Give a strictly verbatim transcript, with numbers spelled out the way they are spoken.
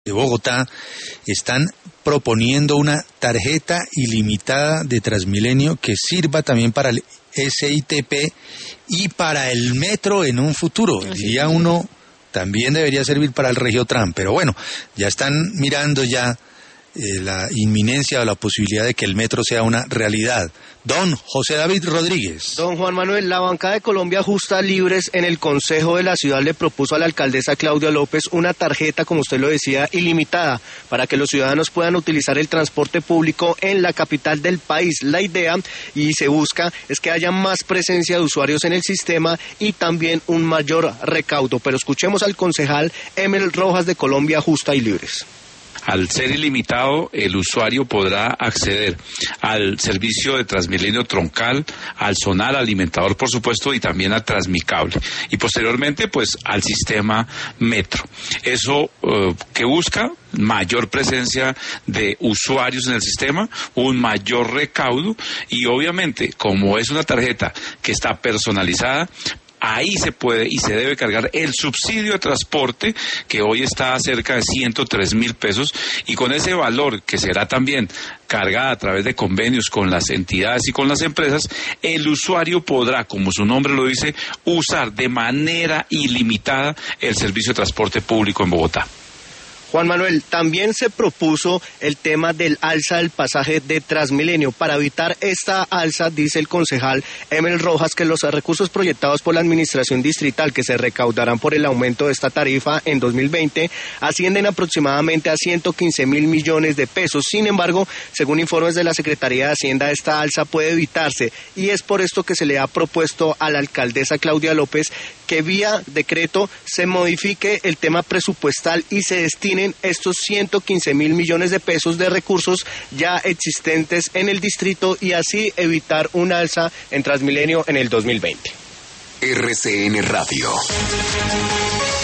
de Bogotá están proponiendo una tarjeta ilimitada de Transmilenio que sirva también para el S I T P y para el metro en un futuro. Diría uno, también debería servir para el Regiotran, pero bueno, ya están mirando ya eh, la inminencia o la posibilidad de que el metro sea una realidad. Don José David Rodríguez. Don Juan Manuel, la bancada de Colombia Justa Libres en el Consejo de la Ciudad le propuso a la alcaldesa Claudia López una tarjeta, como usted lo decía, ilimitada, para que los ciudadanos puedan utilizar el transporte público en la capital del país. La idea, y se busca, es que haya más presencia de usuarios en el sistema y también un mayor recaudo. Pero escuchemos al concejal Emel Rojas de Colombia Justa y Libres. Al ser ilimitado, el usuario podrá acceder al servicio de Transmilenio troncal, al zonal alimentador, por supuesto, y también a Transmicable. Y posteriormente, pues, al sistema metro. Eso eh, que busca mayor presencia de usuarios en el sistema, un mayor recaudo y obviamente, como es una tarjeta que está personalizada, ahí se puede y se debe cargar el subsidio de transporte, que hoy está a cerca de ciento tres mil pesos, y con ese valor que será también cargada a través de convenios con las entidades y con las empresas, el usuario podrá, como su nombre lo dice, usar de manera ilimitada el servicio de transporte público en Bogotá. Juan Manuel, también se propuso el tema del alza del pasaje de Transmilenio. Para evitar esta alza, dice el concejal Emel Rojas, que los recursos proyectados por la administración distrital que se recaudarán por el aumento de esta tarifa en dos mil veinte ascienden aproximadamente a ciento quince mil millones de pesos. Sin embargo, según informes de la Secretaría de Hacienda, esta alza puede evitarse y es por esto que se le ha propuesto a la alcaldesa Claudia López que vía decreto se modifique el tema presupuestal y se destine estos ciento quince mil millones de pesos de recursos ya existentes en el distrito y así evitar un alza en Transmilenio en el dos mil veinte. R C N Radio.